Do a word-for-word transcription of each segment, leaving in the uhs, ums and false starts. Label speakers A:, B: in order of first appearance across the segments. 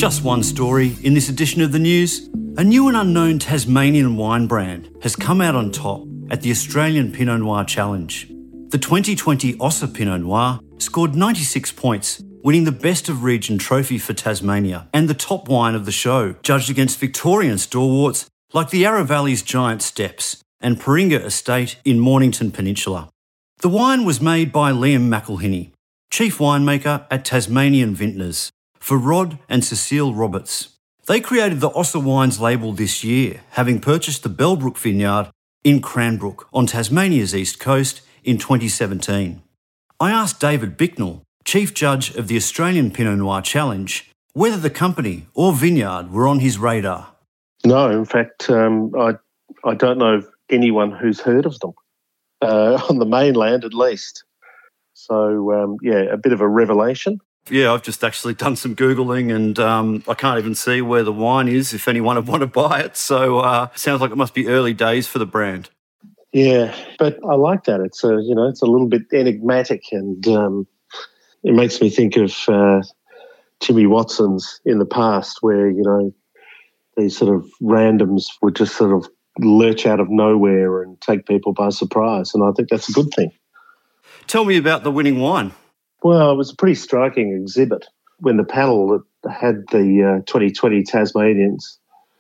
A: Just one story in this edition of the news. A new and unknown Tasmanian wine brand has come out on top at the Australian Pinot Noir Challenge. The twenty twenty Ossa Pinot Noir scored ninety-six points, winning the Best of Region trophy for Tasmania and the top wine of the show, judged against Victorian stalwarts like the Yarra Valley's Giant Steps and Paringa Estate in Mornington Peninsula. The wine was made by Liam McElhinney, chief winemaker at Tasmanian Vintners, for Rod and Cecile Roberts. They created the Ossa Wines label this year, having purchased the Bellbrook Vineyard in Cranbrook on Tasmania's east coast in twenty seventeen. I asked David Bicknell, Chief Judge of the Australian Pinot Noir Challenge, whether the company or vineyard were on his radar.
B: No, in fact, um, I I don't know of anyone who's heard of them, uh, on the mainland at least. So, um, yeah, a bit of a revelation.
A: Yeah, I've just actually done some Googling and um, I can't even see where the wine is if anyone would want to buy it. So uh, sounds like it must be early days for the brand.
B: Yeah, but I like that. It's a, you know, it's a little bit enigmatic and um, it makes me think of uh, Jimmy Watson's in the past where, you know, these sort of randoms would just sort of lurch out of nowhere and take people by surprise. And I think that's a good thing.
A: Tell me about the winning wine.
B: Well, it was a pretty striking exhibit when the panel had the uh, twenty twenty Tasmanians,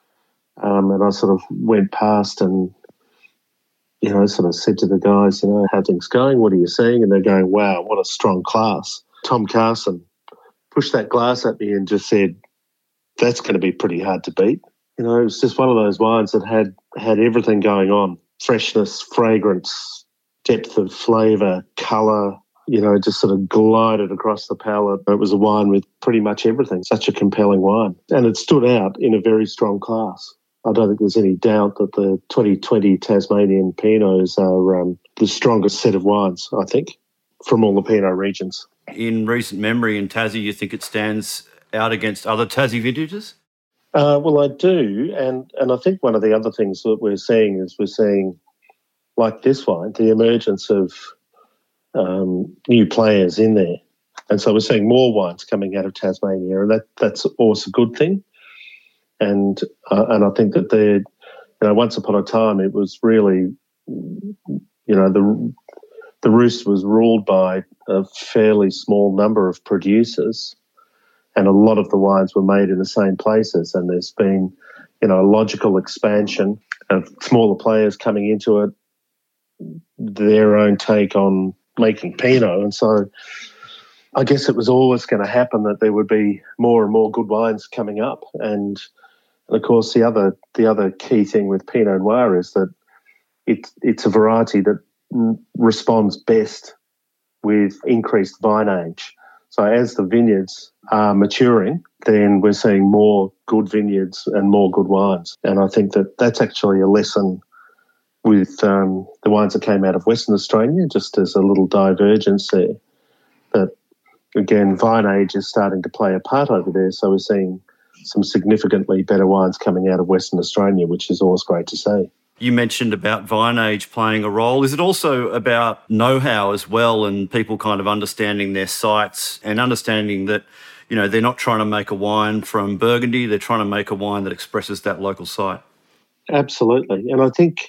B: um, and I sort of went past and, you know, sort of said to the guys, you know, how things going, what are you seeing? And they're going, wow, what a strong class. Tom Carson pushed that glass at me and just said, that's going to be pretty hard to beat. You know, it was just one of those wines that had, had everything going on, freshness, fragrance, depth of flavour, colour, you know, just sort of glided across the palate. It was a wine with pretty much everything, such a compelling wine. And it stood out in a very strong class. I don't think there's any doubt that the twenty twenty Tasmanian Pinots are um, the strongest set of wines, I think, from all the Pinot regions.
A: In recent memory in Tassie, you think it stands out against other Tassie vintages?
B: Uh, well, I do. And, and I think one of the other things that we're seeing is we're seeing, like this wine, the emergence of Um, new players in there. And so we're seeing more wines coming out of Tasmania, and that that's always a good thing. And uh, and I think that they, you know, once upon a time it was really, you know, the the roost was ruled by a fairly small number of producers, and a lot of the wines were made in the same places. And there's been, you know, a logical expansion of smaller players coming into it, their own take on making Pinot. And so I guess it was always going to happen that there would be more and more good wines coming up. And, and of course, the other the other key thing with Pinot Noir is that it, it's a variety that responds best with increased vine age. So as the vineyards are maturing, then we're seeing more good vineyards and more good wines. And I think that that's actually a lesson with um, the wines that came out of Western Australia, just as a little divergence there, that, again, vine age is starting to play a part over there. So we're seeing some significantly better wines coming out of Western Australia, which is always great to see.
A: You mentioned about vine age playing a role. Is it also about know-how as well and people kind of understanding their sites and understanding that, you know, they're not trying to make a wine from Burgundy, they're trying to make a wine that expresses that local site?
B: Absolutely. And I think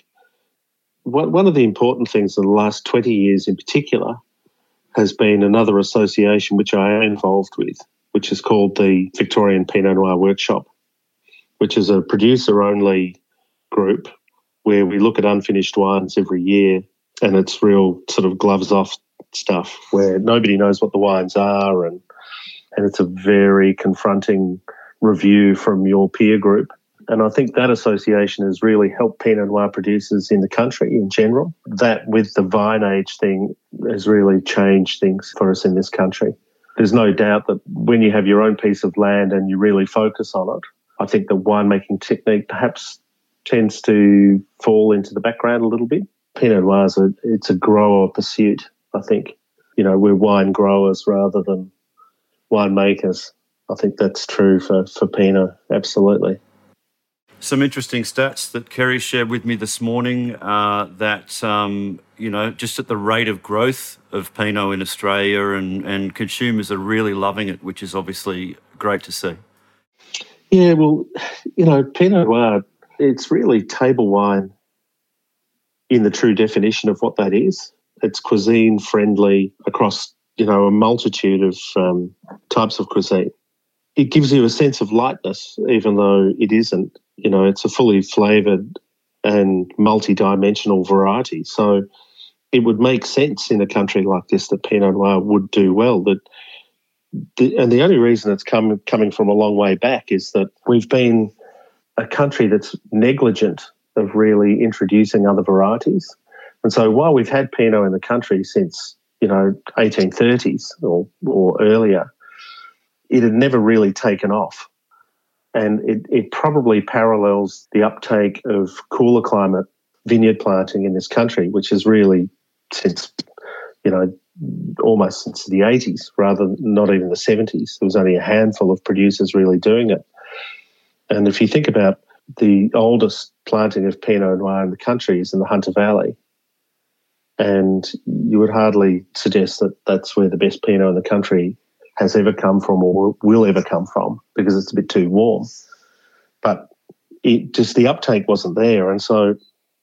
B: one of the important things in the last twenty years in particular has been another association which I am involved with, which is called the Victorian Pinot Noir Workshop, which is a producer-only group where we look at unfinished wines every year, and it's real sort of gloves-off stuff where nobody knows what the wines are, and, and it's a very confronting review from your peer group. And I think that association has really helped Pinot Noir producers in the country in general. That with the vine age thing has really changed things for us in this country. There's no doubt that when you have your own piece of land and you really focus on it, I think the winemaking technique perhaps tends to fall into the background a little bit. Pinot Noir is a, it's a grower pursuit, I think. You know, we're wine growers rather than winemakers. I think that's true for, for Pinot, absolutely.
A: Some interesting stats that Kerry shared with me this morning uh, that, um, you know, just at the rate of growth of Pinot in Australia and, and consumers are really loving it, which is obviously great to see.
B: Yeah, well, you know, Pinot Noir, it's really table wine in the true definition of what that is. It's cuisine friendly across, you know, a multitude of um, types of cuisine. It gives you a sense of lightness, even though it isn't. You know, it's a fully flavoured and multi-dimensional variety. So it would make sense in a country like this that Pinot Noir would do well. That, the, and the only reason it's come coming from a long way back is that we've been a country that's negligent of really introducing other varieties. And so while we've had Pinot in the country since, you know, eighteen thirties or, or earlier, it had never really taken off. And it, it probably parallels the uptake of cooler climate vineyard planting in this country, which is really since, you know, almost since the eighties, rather than not even the seventies. There was only a handful of producers really doing it. And if you think about the oldest planting of Pinot Noir in the country is in the Hunter Valley, and you would hardly suggest that that's where the best Pinot in the country has ever come from or will ever come from, because it's a bit too warm. But it just, the uptake wasn't there. And so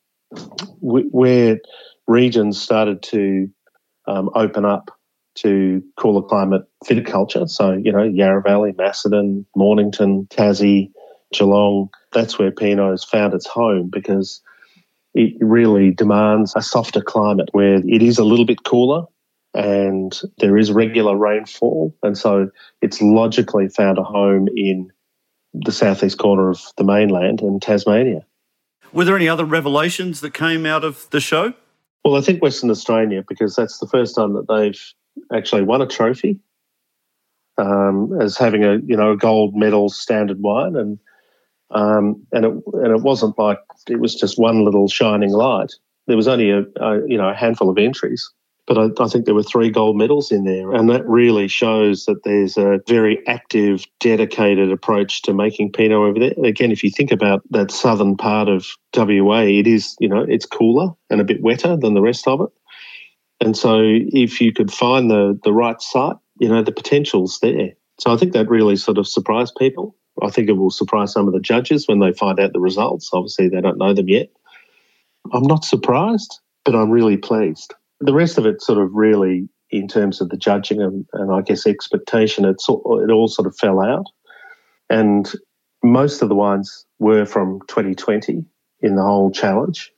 B: where regions started to um, open up to cooler climate viticulture, so, you know, Yarra Valley, Macedon, Mornington, Tassie, Geelong, that's where Pinot has found its home, because it really demands a softer climate where it is a little bit cooler and there is regular rainfall. And so it's logically found a home in the southeast corner of the mainland in Tasmania.
A: Were there any other revelations that came out of the show?
B: Well, I think Western Australia, because that's the first time that they've actually won a trophy um, as having a, you know, a gold medal standard wine. And Um, and it and it wasn't like it was just one little shining light. There was only a, a you know a handful of entries, but I, I think there were three gold medals in there, and that really shows that there's a very active, dedicated approach to making Pinot over there. And again, if you think about that southern part of W A, it is you know it's cooler and a bit wetter than the rest of it, and so if you could find the the right site, you know the potential's there. So I think that really sort of surprised people. I think it will surprise some of the judges when they find out the results. Obviously, they don't know them yet. I'm not surprised, but I'm really pleased. The rest of it sort of really, in terms of the judging and, and I guess expectation, it's, it all sort of fell out. And most of the wines were from twenty twenty in the whole challenge.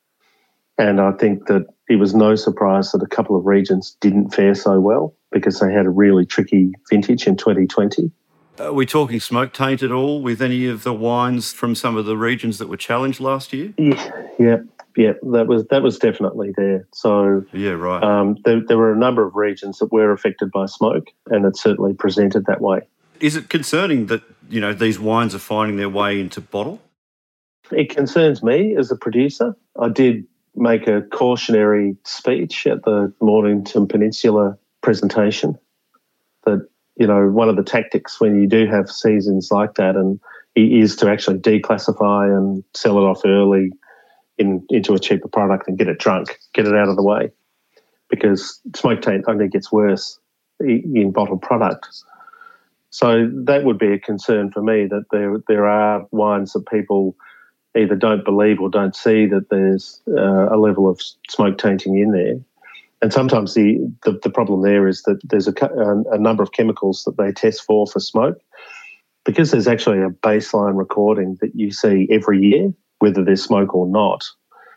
B: And I think that it was no surprise that a couple of regions didn't fare so well because they had a really tricky vintage in twenty twenty.
A: Are we talking smoke taint at all with any of the wines from some of the regions that were challenged last year?
B: Yeah, yeah, yeah. That was that was definitely there. So
A: yeah, right.
B: Um, there, there were a number of regions that were affected by smoke, and it certainly presented that way.
A: Is it concerning that you know these wines are finding their way into bottle?
B: It concerns me as a producer. I did make a cautionary speech at the Mornington Peninsula presentation that. You know, one of the tactics when you do have seasons like that and is to actually declassify and sell it off early in into a cheaper product and get it drunk, get it out of the way, because smoke taint only gets worse in bottled products. So that would be a concern for me, that there there are wines that people either don't believe or don't see that there's uh, a level of smoke tainting in there. And sometimes the, the, the problem there is that there's a, a number of chemicals that they test for for smoke, because there's actually a baseline recording that you see every year, whether there's smoke or not.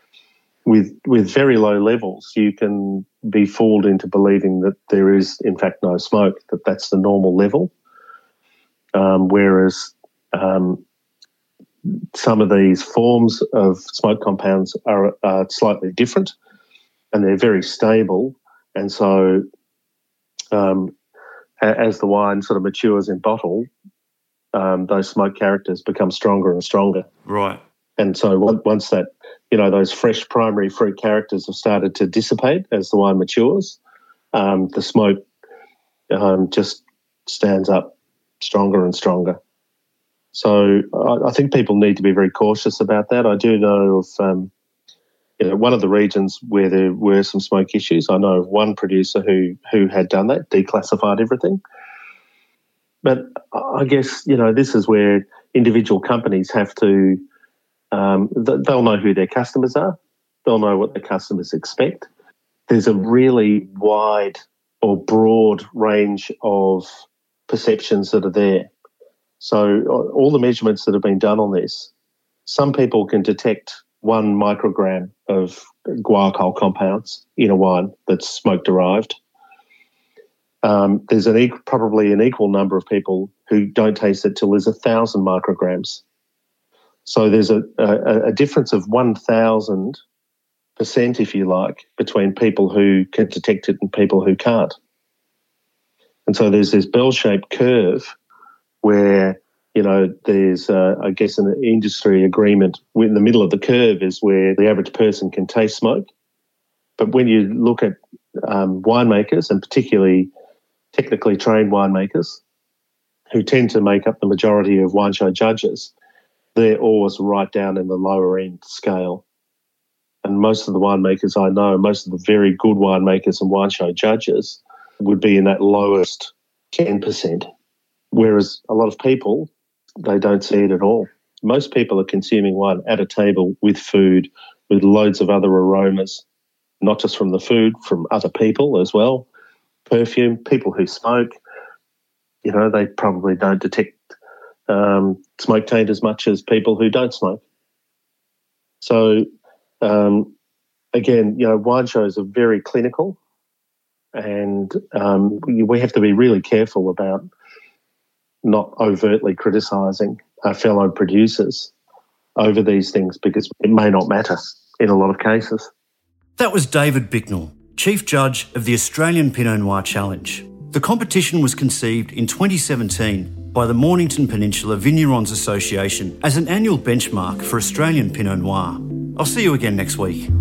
B: With with very low levels, you can be fooled into believing that there is, in fact, no smoke, that that's the normal level. Um, whereas um, some of these forms of smoke compounds are, are slightly different. And they're very stable, and so um, as the wine sort of matures in bottle, um, those smoke characters become stronger and stronger.
A: Right.
B: And so once that, you know, those fresh primary fruit characters have started to dissipate as the wine matures, um, the smoke um, just stands up stronger and stronger. So I, I think people need to be very cautious about that. I do know of... Um, You know, one of the regions where there were some smoke issues, I know of one producer who who had done that, declassified everything. But I guess, you know, this is where individual companies have to, um, they'll know who their customers are. They'll know what their customers expect. There's a really wide or broad range of perceptions that are there. So all the measurements that have been done on this, some people can detect one microgram of guaiacol compounds in a wine that's smoke-derived. Um, there's an e- probably an equal number of people who don't taste it till there's a thousand micrograms. So there's a, a, a difference of one thousand percent, if you like, between people who can detect it and people who can't. And so there's this bell-shaped curve where, you know, there's, uh, I guess, an industry agreement. In the middle of the curve is where the average person can taste smoke. But when you look at um, winemakers, and particularly technically trained winemakers, who tend to make up the majority of wine show judges, they're always right down in the lower end scale. And most of the winemakers I know, most of the very good winemakers and wine show judges would be in that lowest ten percent. Whereas a lot of people, they don't see it at all. Most people are consuming wine at a table with food, with loads of other aromas, not just from the food, from other people as well. Perfume, people who smoke, you know, they probably don't detect um, smoke taint as much as people who don't smoke. So, um, again, you know, wine shows are very clinical, and um, we have to be really careful about not overtly criticising our fellow producers over these things, because it may not matter in a lot of cases.
A: That was David Bicknell, Chief Judge of the Australian Pinot Noir Challenge. The competition was conceived in twenty seventeen by the Mornington Peninsula Vignerons Association as an annual benchmark for Australian Pinot Noir. I'll see you again next week.